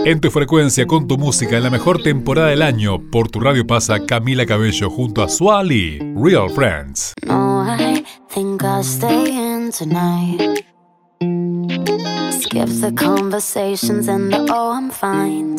En tu frecuencia, con tu música, en la mejor temporada del año, por tu radio pasa Camila Cabello junto a Suali, Real Friends. No, I think I'll stay in tonight. Skip the conversations and the I'm fine.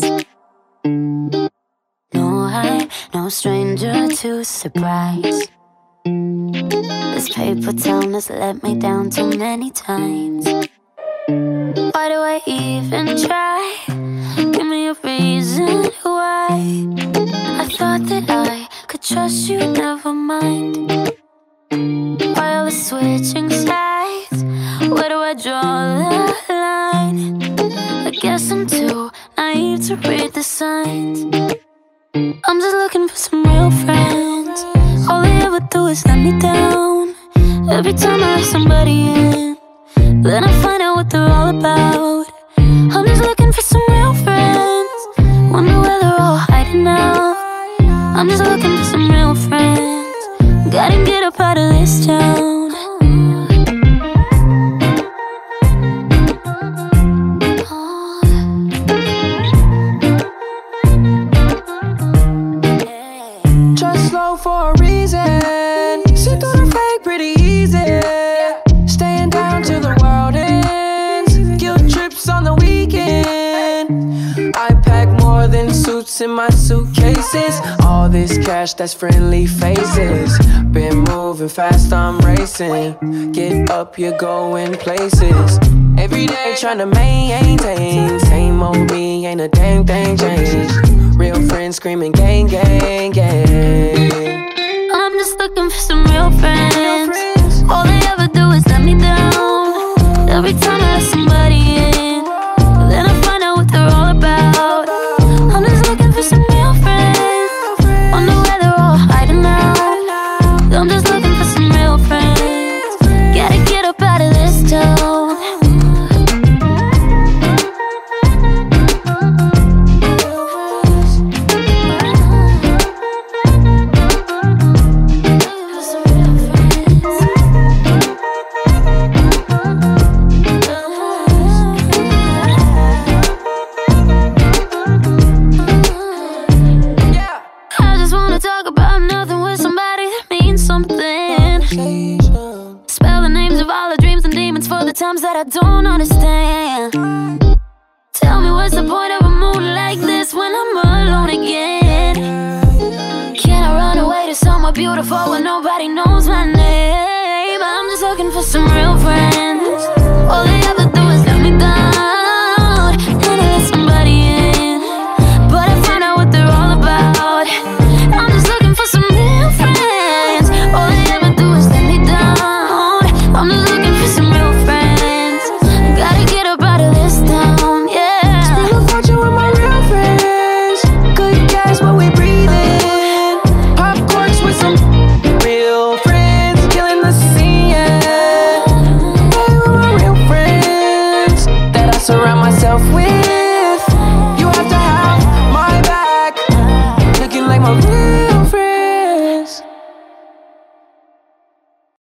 No, I'm no stranger to surprise. This paper town has let me down too many times. Why do I even try? Give me a reason why. I thought that I could trust you, never mind. Why are we switching sides? Where do I draw the line? I guess I'm too naive to read the signs. I'm just looking for some real friends. All they ever do is let me down. Every time I let somebody in, then I find out what they're all about. I'm just looking for some real friends. Wonder where they're all hiding now. I'm just looking for some real friends. Gotta get up out of this town. Just slow for a reason. See through the fake pretty easy. Staying down till the world ends. Guilt trips on the weekend. I pack more than suits in my suitcases. All this cash, that's friendly faces. Been moving fast, I'm racing. Get up, you're going places. Every day trying to maintain. Same old me, ain't a damn thing changed. Real friends screaming gang, gang, gang. I'm just looking for some real friends. All they ever do is let me down. Every time I let somebody in, then I find out what they're all about. I'm just looking for some real friends. Wonder where they're all hiding out. I'm just looking for some real friends. Gotta get up out of this town. Times that I don't understand. Tell me what's the point of a mood like this when I'm alone again? Can I run away to somewhere beautiful where nobody knows my name? I'm just looking for some real friends. All they ever do is let me down. And I let somebody in, but I find out what they're all about. I'm just looking for some real friends. All they ever do is let me down. I'm just looking for some real friends. Gotta get up out of this town, yeah. Spend a fortune with my real friends. Good gas when we breathing. Pop corks with some real friends. Killing the scene, yeah. Hey, with my real friends that I surround myself with.